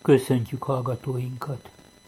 Köszöntjük hallgatóinkat!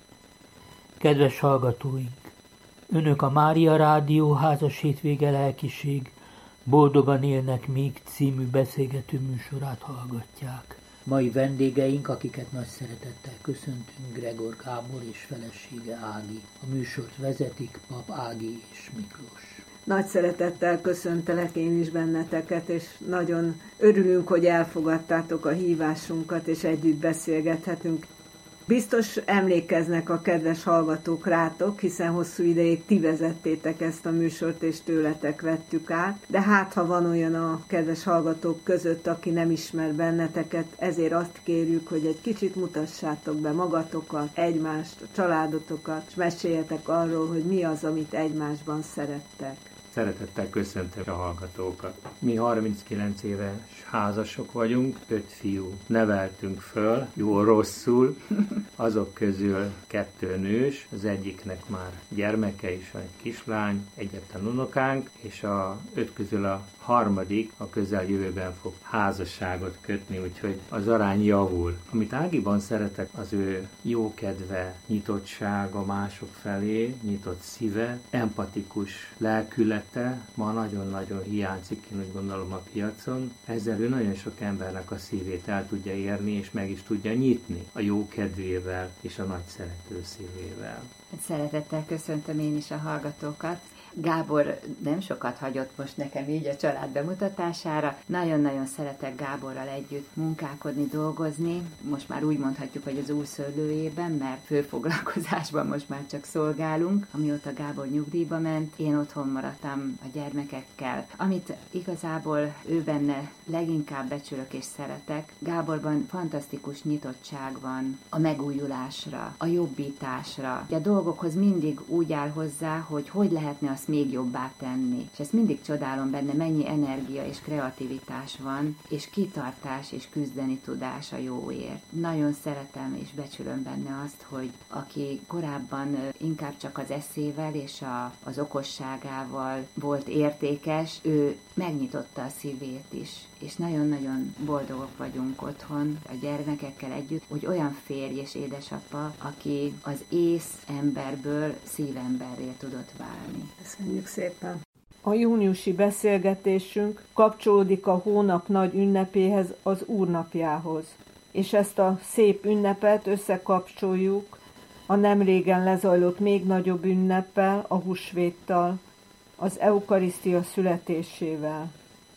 Kedves hallgatóink! Önök a Mária Rádió Házas Hétvége Lelkiség Boldogan élnek még című beszélgető műsorát hallgatják. Mai vendégeink, akiket nagy szeretettel köszöntünk, Gregor Gábor és felesége Ági. A műsort vezetik Pap Ági és Miklós. Nagy szeretettel köszöntelek én is benneteket, és nagyon örülünk, hogy elfogadtátok a hívásunkat, és együtt beszélgethetünk. Biztos emlékeznek a kedves hallgatók rátok, hiszen hosszú ideig ti vezettétek ezt a műsort, és tőletek vettük át. De hát, ha van olyan a kedves hallgatók között, aki nem ismer benneteket, ezért azt kérjük, hogy egy kicsit mutassátok be magatokat, egymást, a családotokat, és meséljetek arról, hogy mi az, amit egymásban szerettek. Szeretettel köszöntöm a hallgatókat. Mi 39 éves házasok vagyunk, 5 fiú neveltünk föl, jól-rosszul. Azok közül 2 nős, az egyiknek már gyermeke is van, egy kislány, egyetlen unokánk, és a 5 közül a harmadik a közeljövőben fog házasságot kötni, úgyhogy az arány javul. Amit Ágiban szeretek, az ő jókedve, nyitottsága mások felé, nyitott szíve, empatikus lelkülete, ma nagyon-nagyon hiányzik, én úgy gondolom, a piacon. Ezzel ő nagyon sok embernek a szívét el tudja érni, és meg is tudja nyitni a jókedvével és a nagy szerető szívével. Szeretettel köszöntöm én is a hallgatókat. Gábor nem sokat hagyott most nekem így a család bemutatására. Nagyon-nagyon szeretek Gáborral együtt munkálkodni, dolgozni. Most már úgy mondhatjuk, hogy az új szőlőjében, mert főfoglalkozásban most már csak szolgálunk. Amióta Gábor nyugdíjba ment, én otthon maradtam a gyermekekkel. Amit igazából ő benne leginkább becsülök és szeretek, Gáborban fantasztikus nyitottság van a megújulásra, a jobbításra. A dolgokhoz mindig úgy áll hozzá, hogy lehetne azt még jobbá tenni. És ezt mindig csodálom benne, mennyi energia és kreativitás van, és kitartás és küzdeni tudás a jóért. Nagyon szeretem és becsülöm benne azt, hogy aki korábban inkább csak az eszével és az okosságával volt értékes, ő megnyitotta a szívét is. És nagyon-nagyon boldogok vagyunk otthon a gyermekekkel együtt, hogy olyan férj és édesapa, aki az ész emberből szívemberré tudott válni. Köszönjük szépen! A júniusi beszélgetésünk kapcsolódik a hónap nagy ünnepéhez, az Úrnapjához. És ezt a szép ünnepet összekapcsoljuk a nemrégen lezajlott még nagyobb ünneppel, a húsvéttal, az eukarisztia születésével.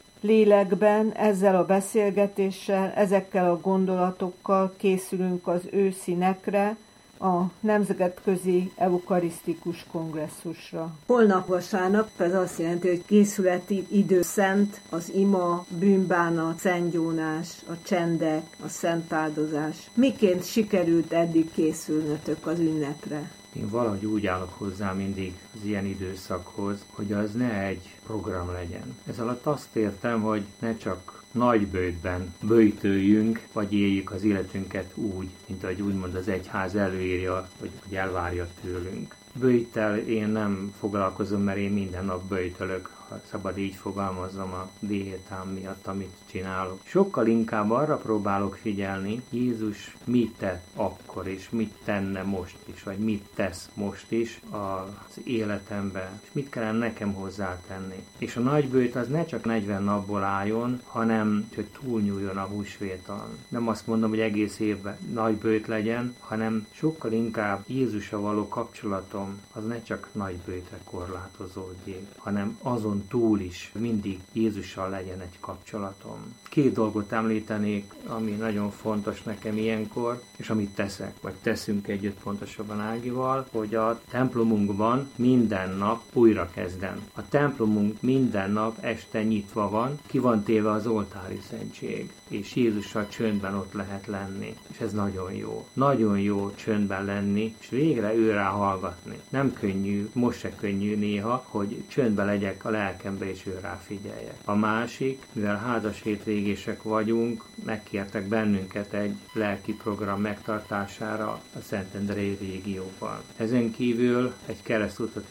Lélekben, ezzel a beszélgetéssel, ezekkel a gondolatokkal készülünk az őszinekre, a Nemzetközi Eukarisztikus Kongresszusra. Holnap vasárnap, ez azt jelenti, hogy készületi idő, szent, az ima, bűnbánat, szentgyónás, a csendek, a szentáldozás. Miként sikerült eddig készülnötök az ünnepre? Én valahogy úgy állok hozzá mindig az ilyen időszakhoz, hogy az ne egy program legyen. Ez alatt azt értem, hogy ne csak nagy böjtben böjtöljünk, vagy éljük az életünket úgy, mint ahogy úgymond az egyház előírja, vagy hogy elvárja tőlünk. Böjttel én nem foglalkozom, mert én minden nap böjtölök, ha szabad így fogalmazom, a diétám miatt, amit csinálok. Sokkal inkább arra próbálok figyelni, Jézus mit tett akkor, és mit tenne most is, vagy mit tesz most is az életemben, és mit kellene nekem hozzátenni. És a nagyböjt az ne csak 40 napból álljon, hanem hogy túlnyúljon a húsvéton. Nem azt mondom, hogy egész évben nagyböjt legyen, hanem sokkal inkább Jézussal való kapcsolatom az ne csak nagyböjtre korlátozódjék, hanem azon túl is mindig Jézussal legyen egy kapcsolatom. 2 dolgot említenék, ami nagyon fontos nekem ilyenkor, és amit teszek, vagy teszünk együtt pontosabban Ágival, hogy a templomunkban minden nap újra kezdem. A templomunk minden nap este nyitva van, ki van téve az oltári szentség, és Jézussal csöndben ott lehet lenni. És ez nagyon jó. Nagyon jó csöndben lenni, és végre őrá hallgatni. Nem könnyű, most se könnyű néha, hogy csöndben legyek a lelkembe, és őrá figyeljek. A másik, mivel házas hétvégések vagyunk, megkértek bennünket egy lelki program megtartására a Szentendrei régióban. Ezen kívül egy keresztutat is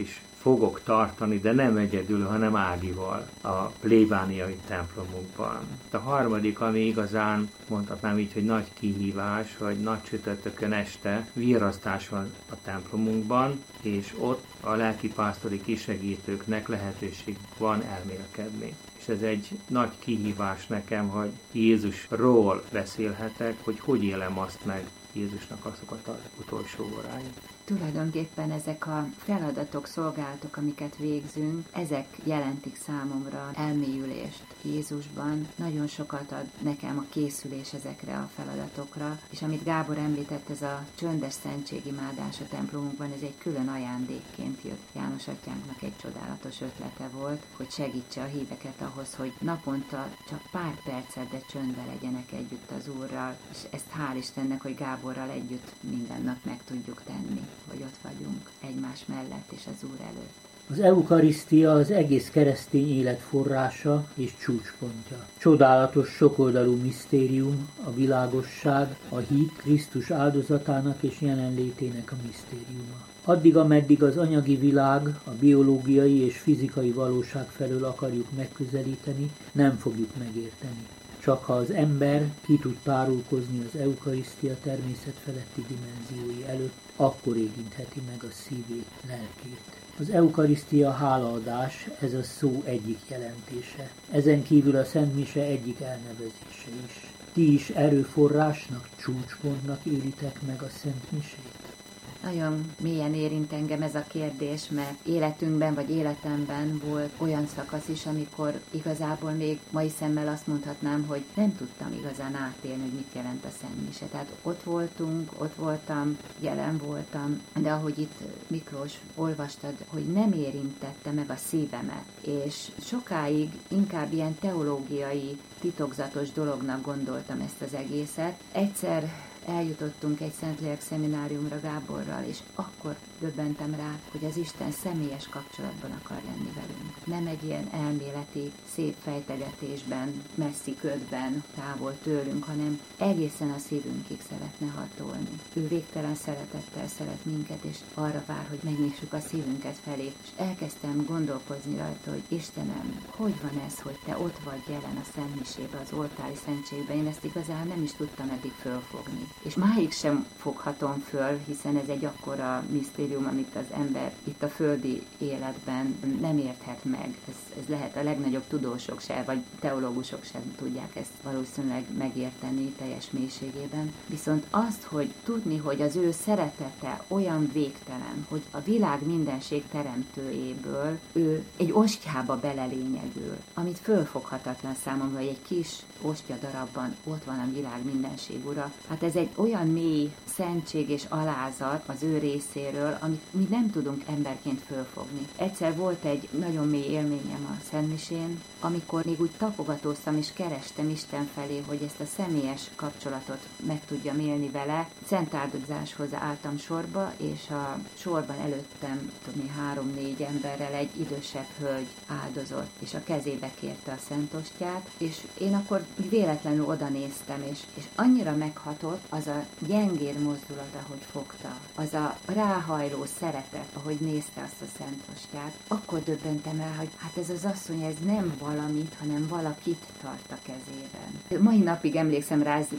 fogok tartani, de nem egyedül, hanem Ágival a plébániai templomunkban. A harmadik, ami igazán mondhatnám így, hogy nagy kihívás, hogy nagy csütörtökön este virrasztás van a templomunkban, és ott a lelkipásztori kisegítőknek lehetőség van elmélkedni. És ez egy nagy kihívás nekem, hogy Jézusról beszélhetek, hogy élem azt meg Jézusnak azokat az utolsó óráit. Tulajdonképpen ezek a feladatok, szolgálatok, amiket végzünk, ezek jelentik számomra elmélyülést Jézusban. Nagyon sokat ad nekem a készülés ezekre a feladatokra, és amit Gábor említett, ez a csöndes szentségimádás a templomunkban, ez egy külön ajándékként jött. János atyánknak egy csodálatos ötlete volt, hogy segítse a híveket ahhoz, hogy naponta csak pár percet, de csöndbe legyenek együtt az Úrral, és ezt hál' Istennek, hogy Gáborral együtt minden nap meg tudjuk tenni, hogy ott vagyunk egymás mellett és az Úr előtt. Az eukarisztia az egész keresztény élet forrása és csúcspontja. Csodálatos sokoldalú misztérium, a világosság, a hit Krisztus áldozatának és jelenlétének a misztériuma. Addig, ameddig az anyagi világ, a biológiai és fizikai valóság felől akarjuk megközelíteni, nem fogjuk megérteni. Csak ha az ember ki tud tárulkozni az eukarisztia természetfeletti dimenziói előtt, akkor érintheti meg a szívét, lelkét. Az eukarisztia hálaadás, ez a szó egyik jelentése. Ezen kívül a Szent Mise egyik elnevezése is. Ti is erőforrásnak, csúcspontnak élitek meg a Szent Misét? Nagyon mélyen érint engem ez a kérdés, mert életünkben vagy életemben volt olyan szakasz is, amikor igazából még mai szemmel azt mondhatnám, hogy nem tudtam igazán átélni, hogy mit jelent a Szent Mise. Tehát ott voltam, jelen voltam, de ahogy itt Miklós olvastad, hogy nem érintette meg a szívemet, és sokáig inkább ilyen teológiai, titokzatos dolognak gondoltam ezt az egészet. Egyszer eljutottunk egy Szentlélek szemináriumra Gáborral, és akkor döbbentem rá, hogy az Isten személyes kapcsolatban akar lenni velünk. Nem egy ilyen elméleti, szép fejtegetésben, messzi ködben, távol tőlünk, hanem egészen a szívünkig szeretne hatolni. Ő végtelen szeretettel szeret minket, és arra vár, hogy megnyissuk a szívünket felé. És elkezdtem gondolkozni rajta, hogy Istenem, hogy van ez, hogy te ott vagy jelen a Szent Misébe, az oltári szentségben. Én ezt igazán nem is tudtam eddig fölfogni. És máig sem foghatom föl, hiszen ez egy akkora misztérium, amit az ember itt a földi életben nem érthet meg. Ez lehet a legnagyobb tudósok se, vagy teológusok sem tudják ezt valószínűleg megérteni teljes mélységében. Viszont azt, hogy tudni, hogy az ő szeretete olyan végtelen, hogy a világ mindenség teremtőjéből ő egy ostjába belelényegül, amit fölfoghatatlan számomra, hogy egy kis ostya darabban ott van a világ mindenség ura. Hát ez egy olyan mély szentség és alázat az ő részéről, amit mi nem tudunk emberként fölfogni. Egyszer volt egy nagyon mély élményem a Szent Misén, amikor még úgy tapogatóztam és kerestem Isten felé, hogy ezt a személyes kapcsolatot meg tudjam élni vele. Szent áldozáshoz álltam sorba, és a sorban előttem 3-4 emberrel egy idősebb hölgy áldozott, és a kezébe kérte a Szent Ostját, és én akkor véletlenül oda néztem, és annyira meghatott az a gyengér mozdulat, ahogy fogta, az a ráhajló szeretet, ahogy nézte azt a Szent Ostját, akkor döbbentem rá, hogy hát ez az asszony, ez nem valamit, hanem valakit tart a kezében. Mai napig emlékszem rá, ez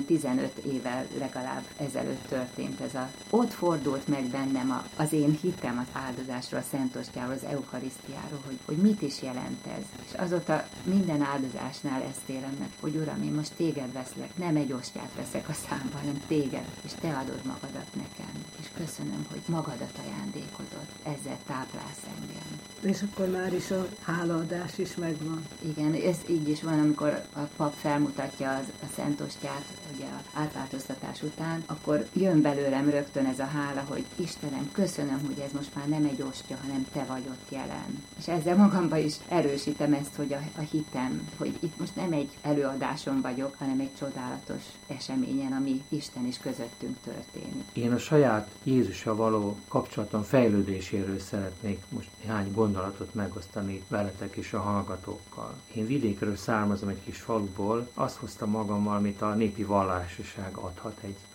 15 évvel legalább ezelőtt történt ez ott fordult meg bennem az én hitem az áldozásról, a Szent Ostjáról, az eukarisztiáról, hogy mit is jelent ez. És azóta minden áldozásnál ezt élem meg, hogy Uram, én most téged veszlek, nem egy ostját veszek a számba, hanem téged, és te adod magadat nekem. És köszönöm, hogy magadat ajándékozod, ezzel táplálsz engem. És akkor már is a hálaadás is megvan. Igen, ez így is van, amikor a pap felmutatja a Szent Ostját, ugye az átváltoztatás után, akkor jön belőlem rögtön ez a hála, hogy Istenem, köszönöm, hogy ez most már nem egy ostya, hanem te vagy ott jelen. És ezzel magamban is erősítem ezt, hogy a hitem, hogy itt most nem egy előadáson vagyok, hanem egy csodálatos eseményen, ami Isten is közöttünk történik. Én a saját Jézussal való kapcsolatom fejlődéséről szeretnék most néhány gondolatot megosztani veletek és a hallgatókkal. Én vidékről származom, egy kis faluból, azt hoztam magammal, amit a népi vallásoság adhat, egy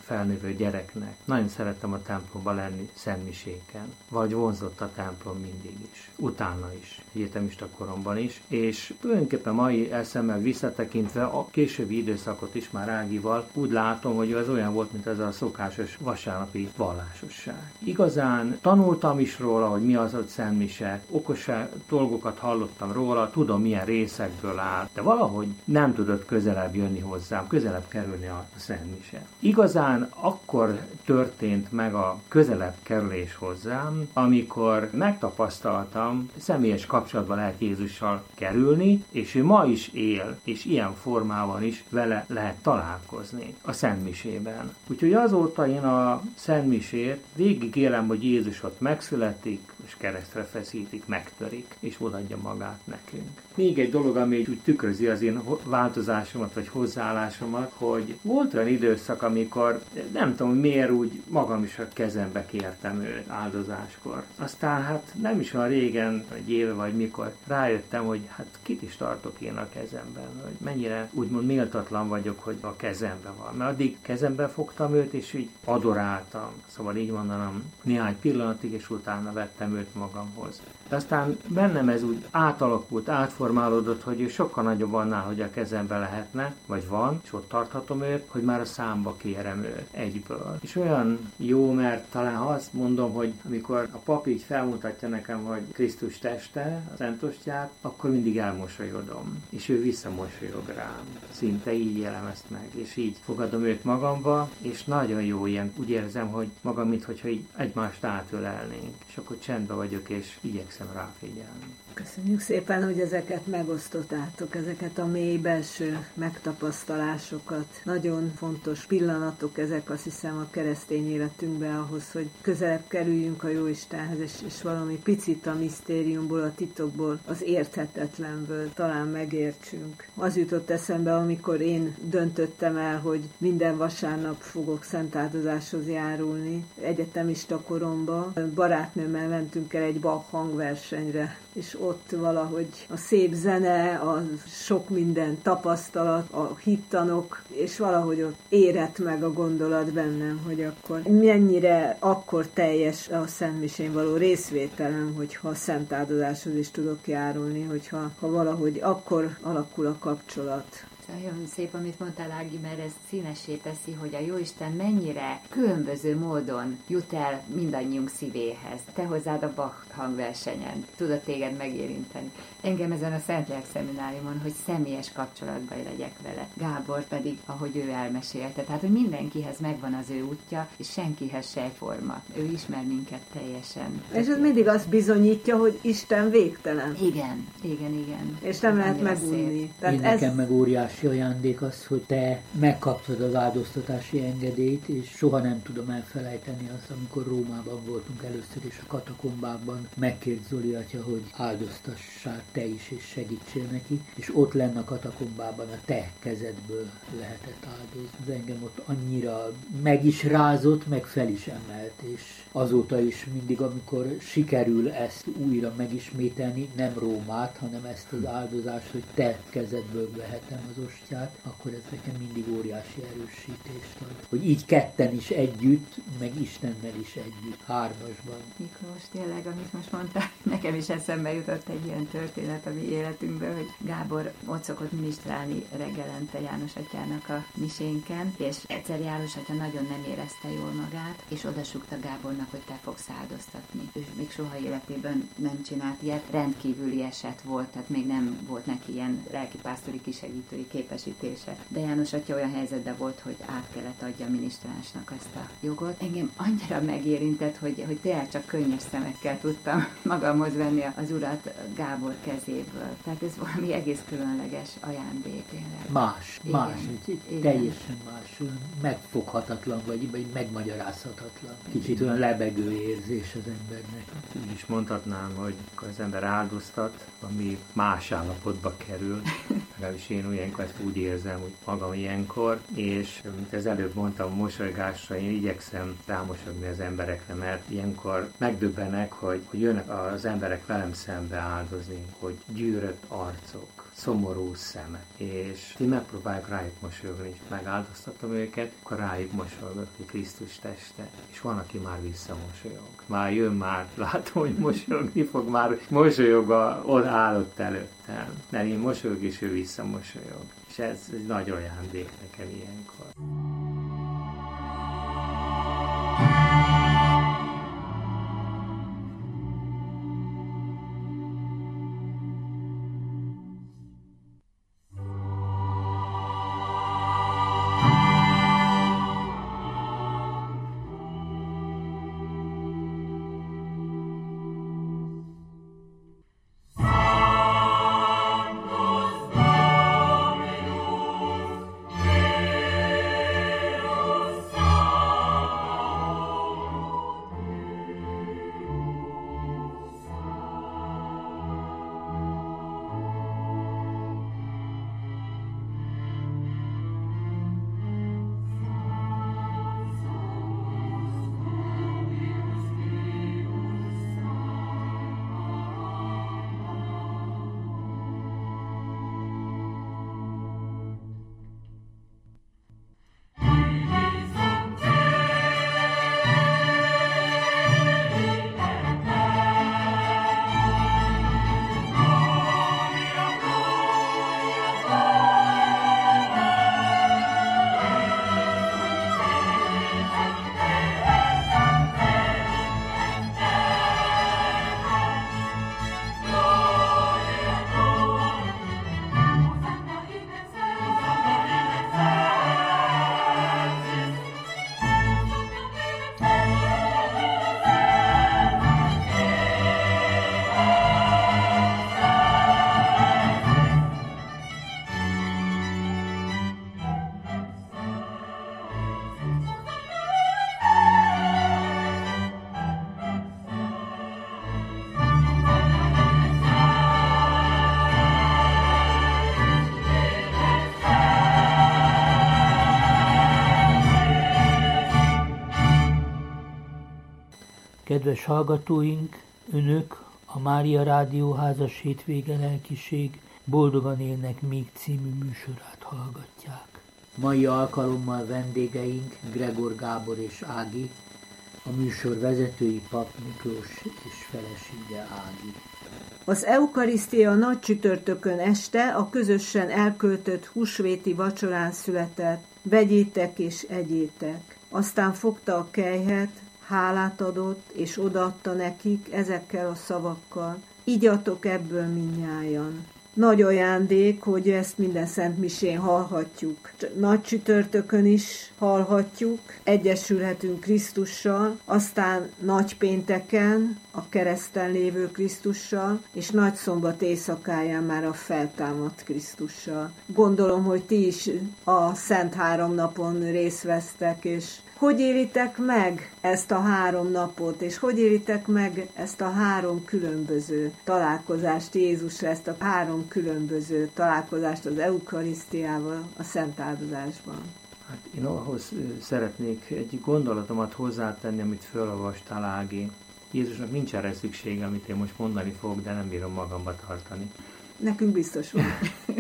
felnövő gyereknek. Nagyon szerettem a templomba lenni szentmiséken, vagy vonzott a templom mindig is, utána is, egyetemista koromban is, és tulajdonképpen mai eszemmel visszatekintve a későbbi időszakot is már Ágival úgy látom, hogy az olyan volt, mint az a szokásos vasárnapi vallásosság. Igazán tanultam is róla, hogy mi az a szentmise, okos dolgokat hallottam róla, tudom milyen részekből áll, de valahogy nem tudott közelebb jönni hozzám, közelebb kerülni a szentmise. Igazán akkor történt meg a közelebb kerülés hozzám, amikor megtapasztaltam, személyes kapcsolatban lehet Jézussal kerülni, és ő ma is él, és ilyen formában is vele lehet találkozni a szentmisében. Úgyhogy azóta én a szentmisét végig élem, hogy Jézus ott megszületik, és keresztre feszítik, megtörik, és odaadja magát nekünk. Még egy dolog, ami úgy tükrözi az én változásomat, vagy hozzáállásomat, hogy volt olyan időszak, amikor nem tudom, miért úgy magam is a kezembe kértem őt áldozáskor. Aztán hát nem is olyan régen, egy éve vagy mikor rájöttem, hogy hát kit is tartok én a kezemben, hogy mennyire úgymond méltatlan vagyok, hogy a kezemben van. Mert addig kezembe fogtam őt, és így adoráltam. Szóval így mondanám néhány pillanatig, és utána vettem őt magamhoz. De aztán bennem ez úgy átalakult, átformálódott, hogy ő sokkal nagyobb annál, hogy a kezembe lehetne, vagy van, és ott tarthatom őt, hogy már a számba kérem őt egyből. És olyan jó, mert talán ha azt mondom, hogy amikor a pap így felmutatja nekem, hogy Krisztus teste, a Szentostját, akkor mindig elmosolyodom, és ő visszamosolyog rám. Szinte így élem ezt meg, és így fogadom őt magamba, és nagyon jó ilyen, úgy érzem, hogy magam, minthogyha így egymást átölelnénk, és akkor csendben vagyok, és igyekszem ráfigyelni. Köszönjük szépen, hogy ezeket megosztottátok, ezeket a mély belső megtapasztalásokat. Nagyon fontos pillanatok ezek, azt hiszem, a keresztény életünkben ahhoz, hogy közelebb kerüljünk a Jóistenhez, és valami picit a misztériumból, a titokból, az érthetetlenből talán megértsünk. Az jutott eszembe, amikor én döntöttem el, hogy minden vasárnap fogok szentáldozáshoz járulni. Egyetemista koromban barátnőmmel mentünk el egy Bach hangversenyre, és ott valahogy a szép zene, a sok minden tapasztalat, a hittanok, és valahogy ott érett meg a gondolat bennem, hogy akkor mennyire akkor teljes a szentmisén való részvételem, hogyha a szentáldozáshoz is tudok járulni, hogyha valahogy akkor alakul a kapcsolat. Nagyon szép, amit mondtál, Ági, mert ez színessé teszi, hogy a Jóisten mennyire különböző módon jut el mindannyiunk szívéhez. Te hozzád a Bach hangversenyen, tudod téged megérinteni. Engem ezen a Szentlélek szemináriumon, hogy személyes kapcsolatban legyek vele. Gábor pedig, ahogy ő elmesélte, tehát, hogy mindenkihez megvan az ő útja, és senkihez se forma. Ő ismer minket teljesen. És ez mindig azt bizonyítja, hogy Isten végtelen. Igen. És nem lehet megunni. Én nekem meg óriási ajándék az, hogy te megkaptad az áldoztatási engedélyt, és soha nem tudom elfelejteni azt, amikor Rómában voltunk először, és a katakombákban megkért Zoli atya, hogy áldoztassál te is, és segítsél neki, és ott lenne a katakombában a te kezedből lehetett áldozni. Ez engem ott annyira meg is rázott, meg fel is emelt, és azóta is mindig, amikor sikerül ezt újra megismételni, nem Rómát, hanem ezt az áldozást, hogy te kezedből vehetem az ostját, akkor ez nekem mindig óriási erősítést ad. Hogy így ketten is együtt, meg Istennel is együtt, hármasban. Miklós, tényleg, amit most mondtál, nekem is eszembe jutott egy ilyen történet a mi életünkből, hogy Gábor ott szokott ministrálni reggelente János atyának a misénken, és egyszer János atya nagyon nem érezte jól magát, és odasúgta Gábornak, hogy te fogsz áldoztatni. Ő még soha életében nem csinált ilyet, rendkívüli eset volt, tehát még nem volt neki ilyen lelkipásztori kisegítői képesítése. De János atya olyan helyzetben volt, hogy át kellett adja a minisztránsnak ezt a jogot. Engem annyira megérintett, hogy tényleg csak könnyes szemekkel tudtam magamhoz venni az urat Gábor kezéből. Tehát ez valami egész különleges ajándék tényleg. Más, teljesen más, megfoghatatlan, vagy megmagyarázhatatlan. Kicsit olyan lebegő érzés az embernek. Úgy is mondhatnám, hogy az ember áldoztat, ami más állapotba kerül. Legalábbis én ilyenkor ezt úgy érzem, hogy magam ilyenkor, és mint az előbb mondtam, mosolygásra én igyekszem rámosolyogni az emberekre, mert ilyenkor megdöbbenek, hogy jönnek az emberek velem szembe áldozni, hogy gyűrött arcok, szomorú szeme. És én megpróbáljuk rájuk mosolyogni, és megáldoztatom őket, akkor rájuk mosolygok, hogy Krisztus teste. És van, aki már visszamosolyog. Már jön, már látom, hogy mosolyogni fog, már mosolyog, ott állott előttem. Mert én mosolyog, és ő visszamosolyog. És ez egy nagy ajándék nekem ilyenkor. Kedves hallgatóink, Önök a Mária Rádió házas hétvége lelkiség Boldogan élnek még című műsorát hallgatják. Mai alkalommal vendégeink Gregor Gábor és Ági, a műsor vezetői Pap Miklós és felesége Ági. Az eukarisztia nagy csütörtökön este a közösen elköltött húsvéti vacsorán született. Vegyétek és egyétek. Aztán fogta a kelyhet, hálát adott, és odaadta nekik ezekkel a szavakkal. Igyatok ebből mindnyájan. Nagy ajándék, hogy ezt minden szentmisén hallhatjuk. Nagy csütörtökön is hallhatjuk, egyesülhetünk Krisztussal, aztán nagy pénteken a kereszten lévő Krisztussal, és nagyszombat éjszakáján már a feltámadt Krisztussal. Gondolom, hogy ti is a Szent Három napon részt vesztek, és hogy élitek meg ezt a 3 napot, és hogy élitek meg ezt a 3 különböző találkozást Jézusra, ezt a 3 különböző találkozást az eukarisztiával, a szent áldozásban? Hát én ahhoz szeretnék egy gondolatomat hozzátenni, amit felolvastál, Ági. Jézusnak nincs erre szüksége, amit én most mondani fogok, de nem bírom magamba tartani. Nekünk biztos van.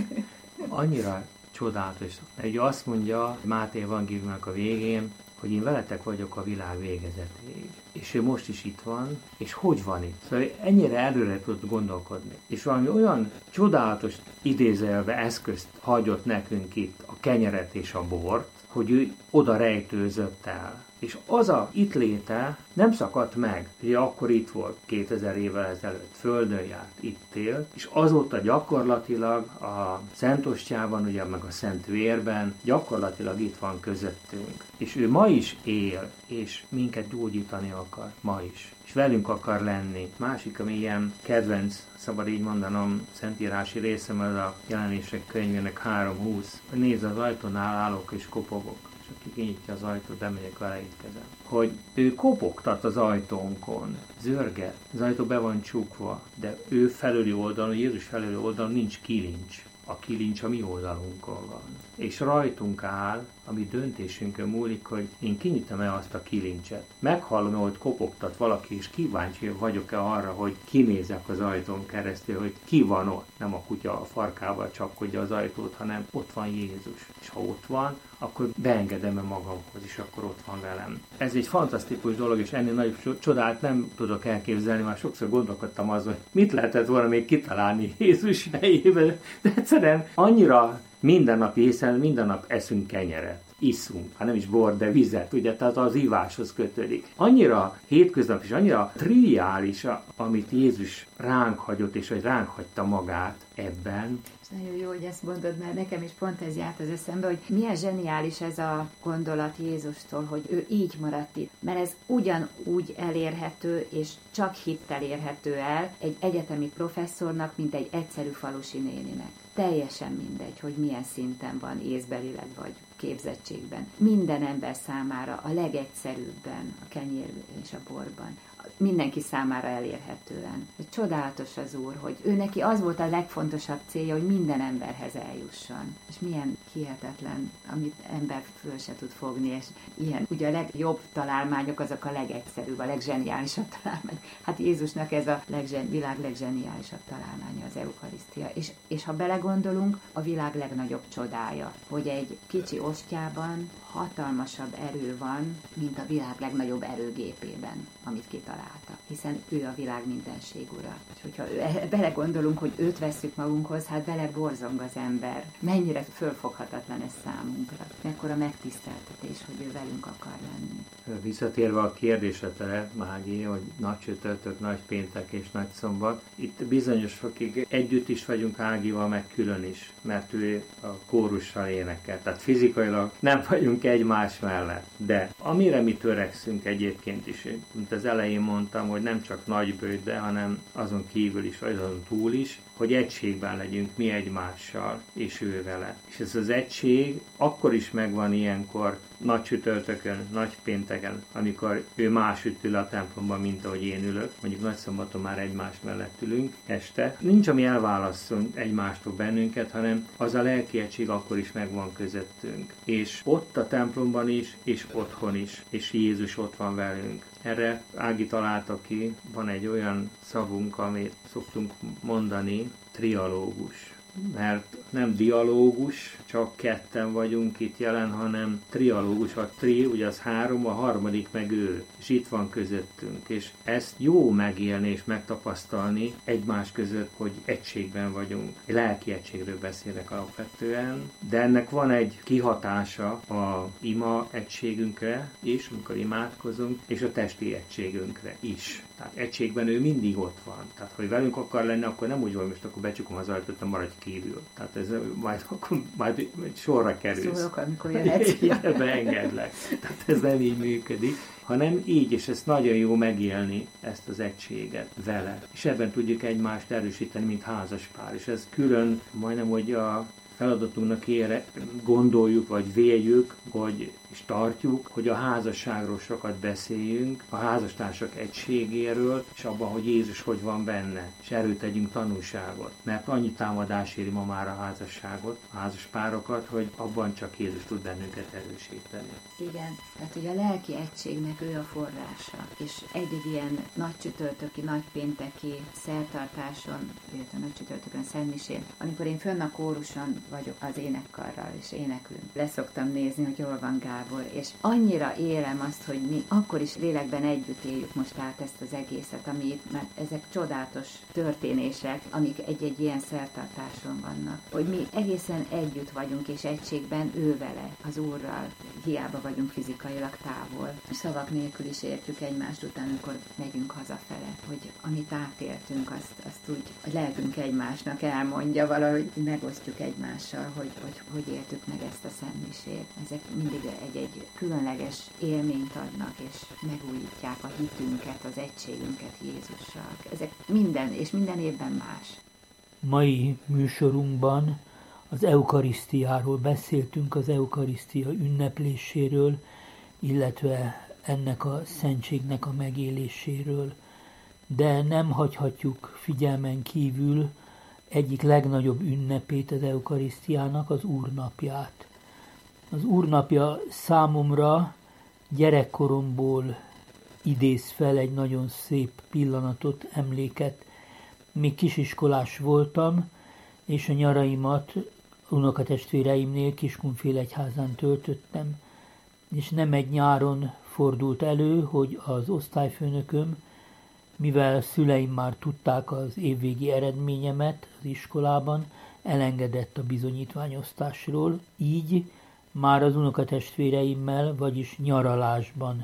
Annyira csodálatos. Ugye azt mondja Máté evangéliumának a végén, hogy én veletek vagyok a világ végezetéig. És ő most is itt van, és hogy van itt? Szóval ennyire előre tud gondolkodni. És valami olyan csodálatos idézőjelbe eszközt hagyott nekünk itt, a kenyeret és a bort, hogy ő oda rejtőzött el. És az a itt léte nem szakadt meg. Ugye akkor itt volt 2000 évvel ezelőtt, földön járt, itt él, és azóta gyakorlatilag a Szent Ostjában, ugye meg a Szent Vérben gyakorlatilag itt van közöttünk. És ő ma is él, és minket gyógyítani akar, ma is. És velünk akar lenni. Másik, ami ilyen kedvenc, szabad így mondanom, szentírási részem, az a Jelenések könyvének 3:20. Nézd, az ajtónál állok és kopogok. Aki kinyitja az ajtót, bemegyek vele, étkezem. Hogy ő kopogtat az ajtónkon, zörget, az ajtó be van csukva, de ő felüli oldalon, Jézus felüli oldalon nincs kilincs. A kilincs a mi oldalunkon van. És rajtunk áll ami döntésünkön múlik, hogy én kinyitom-e azt a kilincset. Meghallom-e, hogy kopogtat valaki, és kíváncsi vagyok-e arra, hogy kinézek az ajtón keresztül, hogy ki van ott. Nem a kutya a farkával csapkodja az ajtót, hanem ott van Jézus. És ha ott van, akkor beengedem-e magamhoz, és akkor ott van velem. Ez egy fantasztikus dolog, és ennél nagyobb csodát nem tudok elképzelni, már sokszor gondolkodtam azon, hogy mit lehetett volna még kitalálni Jézus fejében, de egyszerűen annyira mindennapi, hiszen minden nap eszünk kenyeret, iszunk, hát nem is bor, de vizet, ugye, tehát az iváshoz kötődik. Annyira hétköznap és annyira triviális, amit Jézus ránk hagyott, és hogy ránk hagyta magát ebben. Nagyon jó, hogy ezt mondod, mert nekem is pont ez járt az eszembe, hogy milyen zseniális ez a gondolat Jézustól, hogy ő így maradt itt. Mert ez ugyanúgy elérhető, és csak hittel érhető el egy egyetemi professzornak, mint egy egyszerű falusi néninek. Teljesen mindegy, hogy milyen szinten van észbelileg vagy képzettségben. Minden ember számára a legegyszerűbben, a kenyér és a borban. Mindenki számára elérhetően. Csodálatos az Úr, hogy ő neki az volt a legfontosabb célja, hogy minden emberhez eljusson. És milyen hihetetlen, amit ember föl se tud fogni, és ilyen, ugye a legjobb találmányok azok a legegyszerűbb, a legzseniálisabb találmány. Hát Jézusnak ez a világ legzseniálisabb találmánya az eukarisztia. És ha belegondolunk, a világ legnagyobb csodája, hogy egy kicsi ostyában hatalmasabb erő van, mint a világ legnagyobb erőgépében, amit kitalálta. Hiszen ő a világ mindenség ura. És hogyha belegondolunk, hogy őt vesszük magunkhoz, hát vele borzong az ember. Mennyire fölfoghatatlan ez számunkra. Mekkora megtiszteltetés, hogy ő velünk akar lenni. Visszatérve a kérdésetre, Mági, hogy nagy csütörtök, nagy péntek és nagy szombat, itt bizonyos fokig együtt is vagyunk Ágival, meg külön is, mert ő a kórussal énekel. Tehát fizikailag nem vagyunk egymás mellett. De amire mi törekszünk egyébként is, mint az elején mondtam, hogy nem csak nagybőjtbe, hanem azon kívül is, vagy azon túl is, hogy egységben legyünk mi egymással, és ő vele. És ez az egység akkor is megvan ilyenkor, nagy csütörtökön, nagy pénteken, amikor ő másütt ül a templomban, mint ahogy én ülök. Mondjuk nagyszombaton már egymás mellett ülünk este. Nincs, ami elválasszon egymástól bennünket, hanem az a lelki egység akkor is megvan közöttünk. És ott a templomban is, és otthon is. És Jézus ott van velünk. Erre Ági találta ki, van egy olyan szavunk, amit szoktunk mondani, trialógus. Mert nem dialógus, csak ketten vagyunk itt jelen, hanem trialógus, a tri, ugye az három, a harmadik meg ő, és itt van közöttünk, és ezt jó megélni és megtapasztalni egymás között, hogy egységben vagyunk. Lelki egységről beszélek alapvetően, de ennek van egy kihatása a ima egységünkre is, amikor imádkozunk, és a testi egységünkre is. Tehát egységben ő mindig ott van. Tehát, hogy velünk akar lenni, akkor nem úgy van, most akkor becsukom az ajtót, maradj kívül. Tehát ez majd sorra kerülsz. Szólok, amikor jöhetsz. Beengedlek. Tehát ez nem így működik, hanem így, és ezt nagyon jó megélni, ezt az egységet vele. És ebben tudjuk egymást erősíteni, mint házaspár. És ez külön, majdnem, hogy a feladatunknak gondoljuk, vagy véljük, vagy és tartjuk, hogy a házasságról sokat beszéljünk, a házastársak egységéről, és abban, hogy Jézus hogy van benne, és erről tegyünk tanúságot. Mert annyi támadás éri ma már a házasságot, a házaspárokat, hogy abban csak Jézus tud bennünket erősíteni. Igen, tehát hogy a lelki egységnek ő a forrása, és egy ilyen nagy csütörtöki, nagy pénteki szertartáson, illetve nagy csütörtökön szentmisén, amikor én fönn a kóruson vagyok az énekkarral, és éneklünk. Leszoktam nézni, hogy hol van Gábor, és annyira élem azt, hogy mi akkor is lélekben együtt éljük most át ezt az egészet, mert ezek csodálatos történések, amik egy-egy ilyen szertartáson vannak. Hogy mi egészen együtt vagyunk, és egységben ő vele, az Úrral, hiába vagyunk fizikailag távol. Szavak nélkül is értjük egymást után, amikor megyünk hazafele, hogy amit átéltünk, azt úgy a lelkünk egymásnak elmondja, valahogy megosztjuk egymással, hogy éltük meg ezt a szentmisét. Ezek mindig egy különleges élményt adnak, és megújítják a hitünket, az egységünket Jézussal. Ezek minden évben más. Mai műsorunkban az eukarisztiáról beszéltünk, az eukarisztia ünnepléséről, illetve ennek a szentségnek a megéléséről, de nem hagyhatjuk figyelmen kívül egyik legnagyobb ünnepét az eukarisztiának, az Úrnapját. Az Úrnapja számomra gyerekkoromból idéz fel egy nagyon szép pillanatot, emléket. Még kisiskolás voltam, és a nyaraimat unokatestvéreimnél Kiskunfélegyházán töltöttem, és nem egy nyáron fordult elő, hogy az osztályfőnököm, mivel szüleim már tudták az évvégi eredményemet az iskolában, elengedett a bizonyítványosztásról, így már az unokatestvéreimmel, vagyis nyaralásban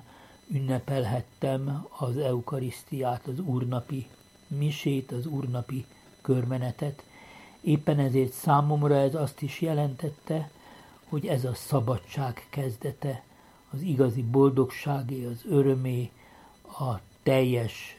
ünnepelhettem az eukarisztiát, az úrnapi misét, az úrnapi körmenetet. Éppen ezért számomra ez azt is jelentette, hogy ez a szabadság kezdete, az igazi boldogságé, az örömé, a teljes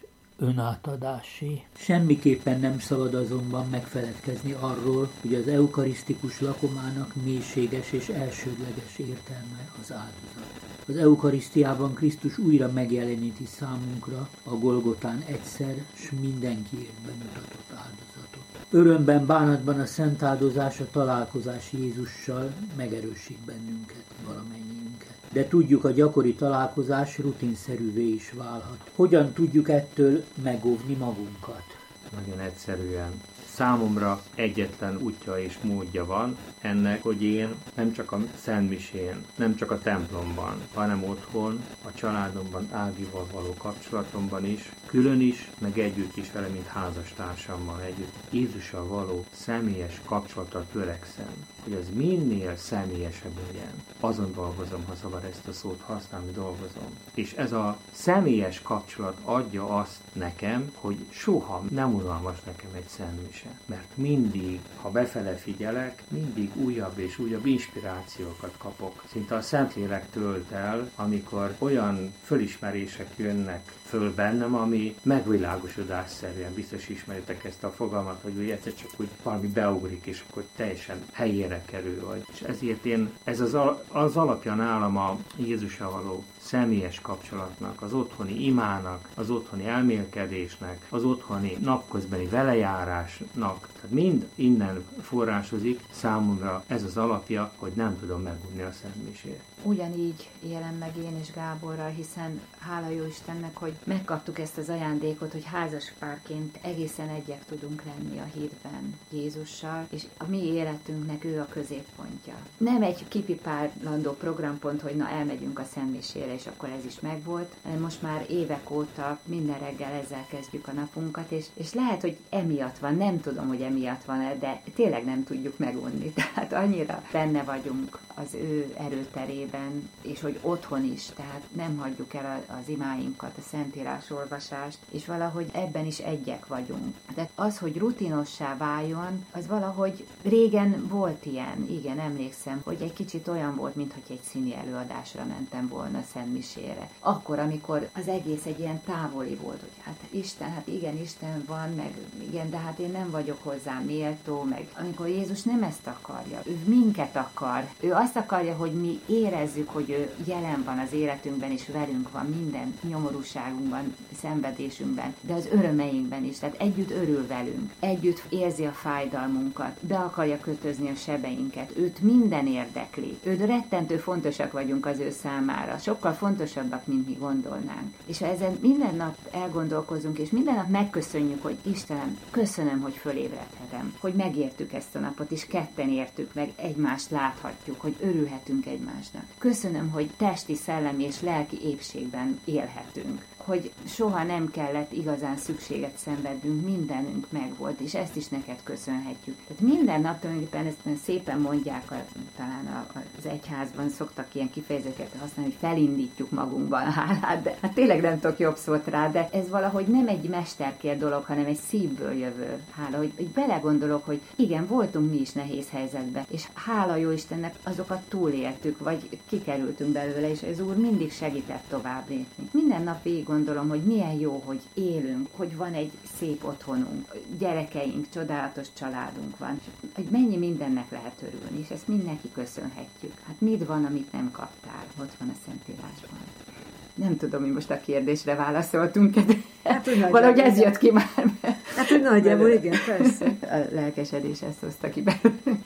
önátadásé. Semmiképpen nem szabad azonban megfeledkezni arról, hogy az eukarisztikus lakomának mélységes és elsődleges értelme az áldozat. Az eukarisztiában Krisztus újra megjeleníti számunkra a Golgotán egyszer s mindenkiért bemutatott áldozatot. Örömben, bánatban a szent áldozás, a találkozás Jézussal megerősít bennünket, valamennyiünket. De tudjuk, a gyakori találkozás rutinszerűvé is válhat. Hogyan tudjuk ettől megóvni magunkat? Nagyon egyszerűen. Számomra egyetlen útja és módja van ennek, hogy én nem csak a szentmisén, nem csak a templomban, hanem otthon, a családomban, Ágival való kapcsolatomban is, külön is, meg együtt is vele, mint házastársammal együtt, Jézussal való személyes kapcsolatra törekszem, hogy ez minél személyesebb legyen. Azon dolgozom, ha szabad ezt a szót használni, dolgozom. És ez a személyes kapcsolat adja azt nekem, hogy soha nem unalmas nekem egy szentmise. Mert mindig, ha befele figyelek, mindig újabb és újabb inspirációkat kapok. Szinte a Szentlélek tölt el, amikor olyan fölismerések jönnek föl bennem, ami megvilágosodásszerűen, biztos ismeritek ezt a fogalmat, hogy egyszer csak úgy valami beugrik, és akkor teljesen helyére kerül. Vagy. És ezért ez az alapja nálam a Jézussal való személyes kapcsolatnak, az otthoni imának, az otthoni elmélkedésnek, az otthoni napközbeni velejárásnak. Tehát mind innen forrásozik számomra ez az alapja, hogy nem tudom megunni a szentmisét. Ugyanígy élem meg én is Gáborral, hiszen hála jó Istennek, hogy megkaptuk ezt az ajándékot, hogy házaspárként egészen egyek tudunk lenni a hitben Jézussal, és a mi életünknek ő a középpontja. Nem egy kipipálandó programpont, hogy na elmegyünk a szentmisére, és akkor ez is megvolt, hanem most már évek óta minden reggel ezzel kezdjük a napunkat, és lehet, hogy emiatt van, nem tudom, hogy emiatt van-e, de tényleg nem tudjuk megunni. Tehát annyira benne vagyunk az ő erőterében, és hogy otthon is, tehát nem hagyjuk el az imáinkat, a Szentírás olvasást, és valahogy ebben is egyek vagyunk. Tehát az, hogy rutinossá váljon, az valahogy régen volt ilyen, igen, emlékszem, hogy egy kicsit olyan volt, mintha egy színi előadásra mentem volna szentmisére. Akkor, amikor az egész egy ilyen távoli volt, hogy hát Isten, hát igen, Isten van, meg igen, de hát én nem vagyok hozzá méltó, meg amikor Jézus nem ezt akarja, ő minket akar, ő azt akarja, hogy mi érezzük, hogy ő jelen van az életünkben, és velünk van minden nyomorúságunkban, szenvedésünkben, de az örömeinkben is, tehát együtt örül velünk, együtt érzi a fájdalmunkat, be akarja kötözni a sebeinket, őt minden érdekli, őt rettentő fontosak vagyunk az ő számára, sokkal fontosabbak, mint mi gondolnánk. És ha ezen minden nap elgondolkozunk, és minden nap megköszönjük, hogy Istenem, köszönöm, hogy fölébredhetem, hogy megértük ezt a napot, és ketten értük meg, egymást láthatjuk, hogy örülhetünk egymásnak. Köszönöm, hogy testi, szellemi és lelki épségben élhetünk, hogy soha nem kellett igazán szükséget szenvednünk, mindenünk megvolt, és ezt is neked köszönhetjük. Tehát minden nap tulajdonképpen ezt szépen mondják, talán az egyházban szoktak ilyen kifejezőket használni, hogy felindítjuk magunkban a hálát, de hát tényleg nem tudok jobb szót rá, de ez valahogy nem egy mesterkér dolog, hanem egy szívből jövő hála, hogy belegondolok, hogy igen, voltunk mi is nehéz helyzetben, és hála jó Istennek azokat túléltük, vagy kikerültünk belőle, és az Úr mindig segített tovább lépni. Minden nap végig gondolom, hogy milyen jó, hogy élünk, hogy van egy szép otthonunk, gyerekeink, csodálatos családunk van, hogy mennyi mindennek lehet örülni, és ezt mindenki köszönhetjük. Hát mit van, amit nem kaptál? Ott van a Szentírásban. Nem tudom, hogy most a kérdésre válaszoltunk, de hát, valahogy ez jött ki már. Hát, hogy nagyjából, igen, persze. A lelkesedés ezt hozta ki belőle.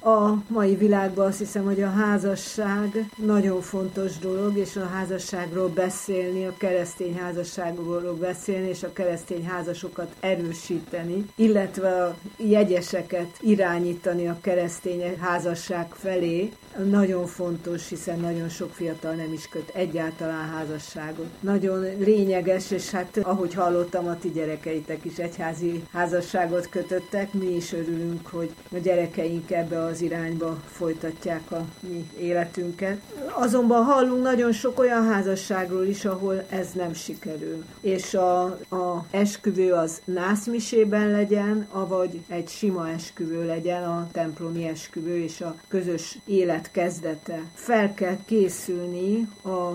A mai világban azt hiszem, hogy a házasság nagyon fontos dolog, és a házasságról beszélni, a keresztény házasságról beszélni, és a keresztény házasokat erősíteni, illetve a jegyeseket irányítani a keresztény házasság felé, nagyon fontos, hiszen nagyon sok fiatal nem is köt egyáltalán házasságot. Nagyon lényeges, és hát ahogy hallottam, a ti gyerekeitek is egyházi házasságot kötöttek, mi is örülünk, hogy a gyerekeink ebbe az irányba folytatják a mi életünket. Azonban hallunk nagyon sok olyan házasságról is, ahol ez nem sikerül. És a esküvő az nászmisében legyen, avagy egy sima esküvő legyen, a templomi esküvő és a közös élet kezdete. Fel kell készülni a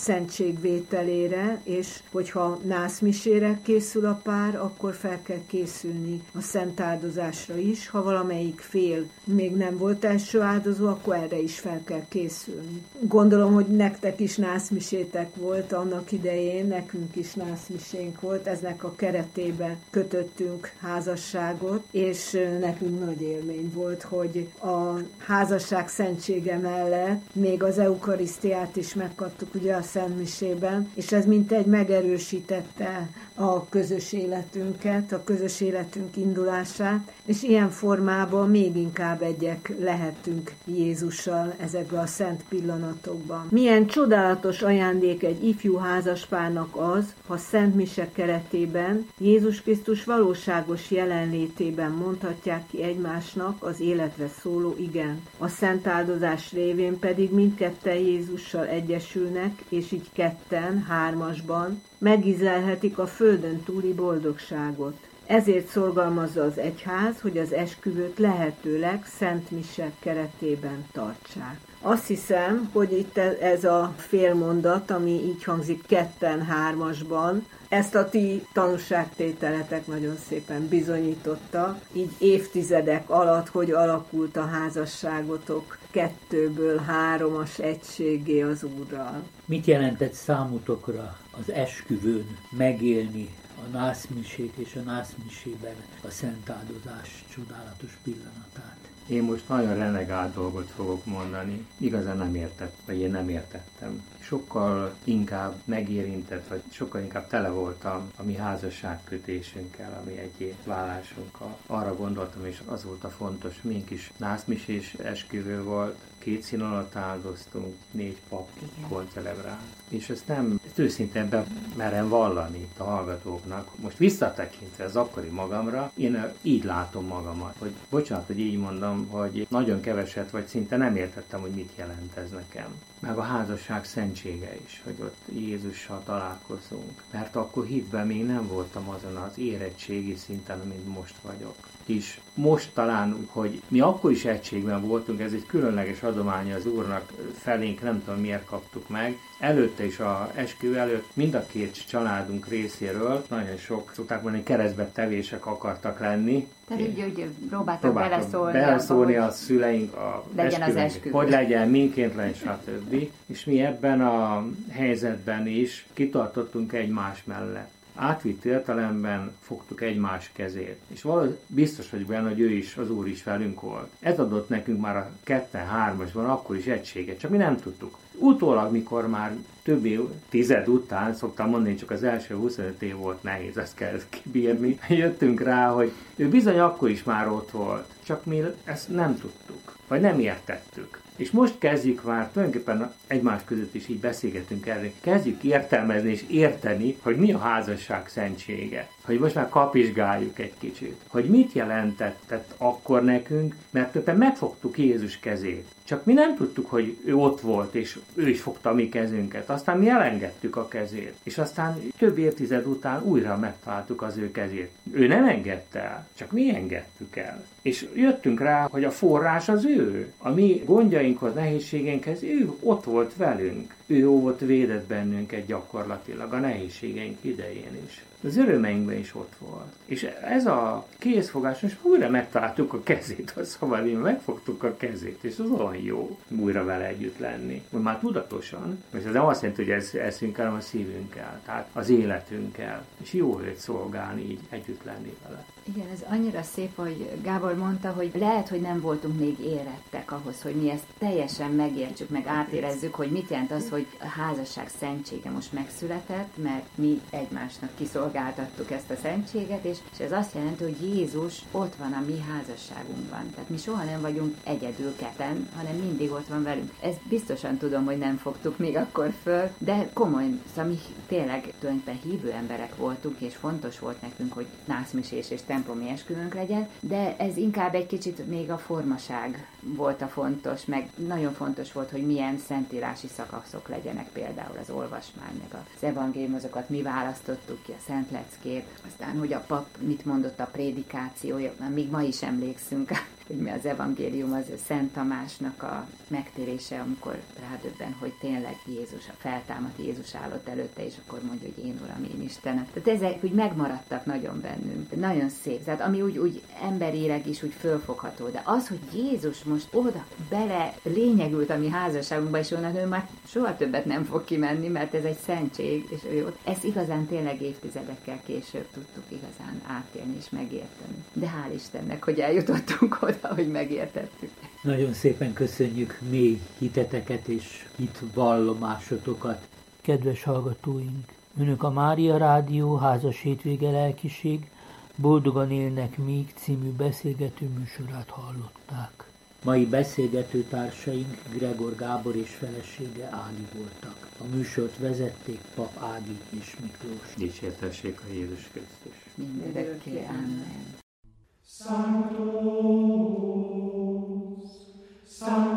szentségvételére, és hogyha nászmisére készül a pár, akkor fel kell készülni a szentáldozásra is. Ha valamelyik fél még nem volt első áldozó, akkor erre is fel kell készülni. Gondolom, hogy nektek is nászmisétek volt annak idején, nekünk is nászmisénk volt, eznek a keretében kötöttünk házasságot, és nekünk nagy élmény volt, hogy a házasság szentsége mellett még az eukarisztiát is megkaptuk ugye a szentmisében, és ez mintegy megerősítette a közös életünket, a közös életünk indulását, és ilyen formában még inkább egyek lehetünk Jézussal ezekben a szent pillanatokban. Milyen csodálatos ajándék egy ifjú házaspárnak az, ha szentmise keretében Jézus Krisztus valóságos jelenlétében mondhatják ki egymásnak az életre szóló igen. A szent áldozás révén pedig mindketten Jézussal egyesülnek, és így ketten, hármasban megízlelhetik a földön túli boldogságot. Ezért szorgalmazza az egyház, hogy az esküvőt lehetőleg szent mise keretében tartsák. Azt hiszem, hogy itt ez a félmondat, ami így hangzik ketten, hármasban, ezt a ti tanúságtételetek nagyon szépen bizonyította, így évtizedek alatt, hogy alakult a házasságotok 2-ből 3-as egységgé az Úrral. Mit jelentett számotokra az esküvőn megélni a nászmisét és a nászmisében a szentáldozás csodálatos pillanatát? Én most nagyon renegált dolgot fogok mondani. Igazán nem értett, vagy én nem értettem. Sokkal inkább megérintett, vagy sokkal inkább tele voltam a mi házasságkötésünkkel, ami egy vállásunkkal. Arra gondoltam, és az volt a fontos, mink is nászmisés esküvő volt, 2 szín alatt áldoztunk, 4 pap koncelebrált. És ezt őszintén bemerem vallani itt a hallgatóknak. Most visszatekintve az akkori magamra, én így látom magamat, hogy bocsánat, hogy így mondom, hogy nagyon keveset, vagy szinte nem értettem, hogy mit jelent ez nekem. Meg a házasság szentsége is, hogy ott Jézussal találkozunk. Mert akkor hitben még nem voltam azon az érettségi szinten, mint most vagyok. És most talán, hogy mi akkor is egységben voltunk, ez egy különleges adománya az Úrnak felénk, nem tudom miért kaptuk meg. Előtte is, a esküvő előtt mind a 2 családunk részéről nagyon sok, szokták mondani, keresztbe tevések akartak lenni. Tehát úgy próbáltak beleszólni a szüleink a esküvőn, hogy legyen, minként legyen, stb. És mi ebben a helyzetben is kitartottunk egymás mellett. Átvitt értelemben fogtuk egymás kezét. És biztos vagyok benne, hogy ő is, az Úr is velünk volt. Ez adott nekünk már a 2-3-asban akkor is egységet, csak mi nem tudtuk. Utólag, mikor már több évtized után, szoktam mondani, csak az első 25 év volt nehéz, ezt kell kibírni, jöttünk rá, hogy ő bizony akkor is már ott volt, csak mi ezt nem tudtuk, vagy nem értettük. És most kezdjük már, tulajdonképpen egymás között is így beszélgetünk erről, kezdjük értelmezni és érteni, hogy mi a házasság szentsége. Hogy most már kapizsgáljuk egy kicsit. Hogy mit jelentett akkor nekünk, mert többen megfogtuk Jézus kezét. Csak mi nem tudtuk, hogy ő ott volt, és ő is fogta a mi kezünket. Aztán mi elengedtük a kezét. És aztán több évtized után újra megtaláltuk az ő kezét. Ő nem engedte el, csak mi engedtük el. És jöttünk rá, hogy a forrás az ő. A mi gondjainkhoz, nehézségeinkhez ő ott volt velünk. ő óvott, védett bennünket gyakorlatilag a nehézségeink idején is. Az örömeinkben is ott volt. És ez a kézfogás, most újra megtaláltuk a kezét, a szabadén, megfogtuk a kezét, és az olyan jó újra vele együtt lenni. Már tudatosan, és ez nem azt jelenti, hogy eszünkkel, hanem a szívünkkel, tehát az életünkkel, és jó őt szolgálni, így együtt lenni vele. Igen, ez annyira szép, hogy Gábor mondta, hogy lehet, hogy nem voltunk még érettek ahhoz, hogy mi ezt teljesen megértsük, meg átérezzük, hogy mit jelent az, hogy a házasság szentsége most megszületett, mert mi egymásnak kiszolgáltattuk ezt a szentséget, és ez azt jelenti, hogy Jézus ott van a mi házasságunkban. Tehát mi soha nem vagyunk egyedül ketten, hanem mindig ott van velünk. Ezt biztosan tudom, hogy nem fogtuk még akkor föl, de komoly, szóval mi tényleg tulajdonképpen hívő emberek voltunk, és fontos volt nekünk, hogy nászmisés és templomi esküvőnk legyen, de ez inkább egy kicsit még a formaság volt a fontos, meg nagyon fontos volt, hogy milyen szentírási szakaszok legyenek, például az olvasmány, meg az evangélium, azokat mi választottuk ki, a Szent Leckét, aztán, hogy a pap mit mondott a prédikációja, még ma is emlékszünk, hogy mi az evangélium, az Szent Tamásnak a megtérése, amikor rádöbben, hogy tényleg Jézus, a feltámadt Jézus állott előtte, és akkor mondja, hogy én Uram, én Istenem. Tehát ezek úgy megmaradtak nagyon bennünk. Nagyon szép. Tehát ami úgy emberileg is úgy fölfogható. De az, hogy Jézus most oda bele lényegült a mi házasságunkba, és onnan ő már soha többet nem fog kimenni, mert ez egy szentség, és ő ott. Ezt igazán tényleg évtizedekkel később tudtuk igazán átélni és megérteni. De hál' Istennek, hogy eljutottunk oda, hogy megértettük. Nagyon szépen köszönjük mély hiteteket és hitvallomásotokat. Kedves hallgatóink! Önök a Mária Rádió házas hétvége lelkiség Boldogan élnek még című beszélgető műsorát hallották. Mai beszélgető társaink Gregor Gábor és felesége Ági voltak. A műsort vezették Pap Ági és Miklós. Dicsértessék a Jézus Krisztus. Mindörökké. Amen. Sanctus, Sanctus.